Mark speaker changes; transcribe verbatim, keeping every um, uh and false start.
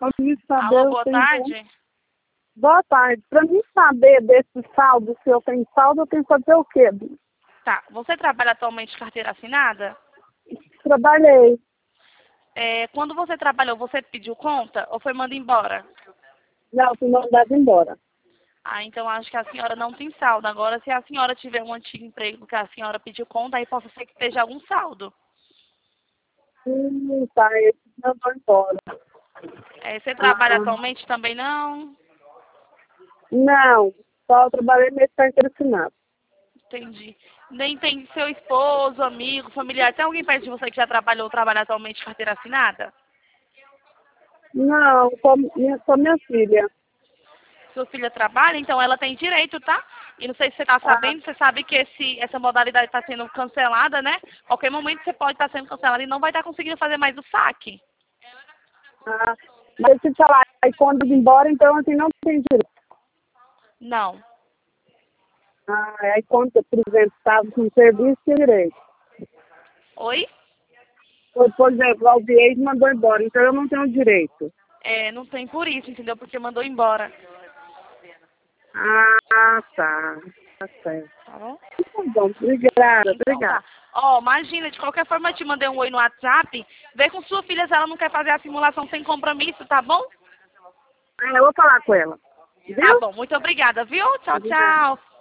Speaker 1: Pra mim saber,
Speaker 2: Alô,
Speaker 1: eu
Speaker 2: boa
Speaker 1: tenho-
Speaker 2: tarde.
Speaker 1: Boa tarde. Para mim saber desse saldo, se eu tenho saldo, eu tenho que fazer o quê?
Speaker 2: Tá, você trabalha atualmente de carteira assinada?
Speaker 1: Trabalhei.
Speaker 2: É, quando você trabalhou, você pediu conta ou foi mandado embora?
Speaker 1: Não, fui mandada embora.
Speaker 2: Ah, então acho que a senhora não tem saldo. Agora, se a senhora tiver um antigo emprego que a senhora pediu conta, aí possa ser que esteja algum saldo.
Speaker 1: Hum, tá, esse mandou embora.
Speaker 2: É, você trabalha
Speaker 1: Ah,
Speaker 2: atualmente também não?
Speaker 1: não, só trabalhei nesse carteira assinada.
Speaker 2: Entendi. Nem tem seu esposo, amigo, familiar. Tem alguém perto de você que já trabalhou ou trabalha atualmente de carteira assinada?
Speaker 1: Não, só minha, só minha filha.
Speaker 2: Sua filha trabalha, então ela tem direito, tá? E não sei se você está
Speaker 1: Ah,
Speaker 2: sabendo, você sabe que esse, essa modalidade está sendo cancelada, né? Qualquer momento você pode estar sendo cancelada e não vai estar conseguindo fazer mais o saque.
Speaker 1: ah, mas se falar, aí quando ir embora, então assim, não tem direito.
Speaker 2: Não.
Speaker 1: Ah, aí quando, por exemplo, estava com serviço, tem direito.
Speaker 2: Oi?
Speaker 1: Por, por exemplo, o Albiez mandou embora, então eu não tenho direito.
Speaker 2: É, não tem por isso, entendeu? Porque mandou embora.
Speaker 1: Ah, tá. Tá certo.
Speaker 2: Tá bom?
Speaker 1: Tá bom, obrigada,
Speaker 2: Então
Speaker 1: obrigada.
Speaker 2: tá. Ó, imagina, de qualquer forma eu te mandei um oi no WhatsApp. Vê com sua filha se ela não quer fazer a simulação sem compromisso, tá bom?
Speaker 1: Ah, eu vou falar com ela.
Speaker 2: Tá
Speaker 1: Viu?
Speaker 2: bom, muito obrigada, viu? Tchau,
Speaker 1: Obrigada.
Speaker 2: tchau.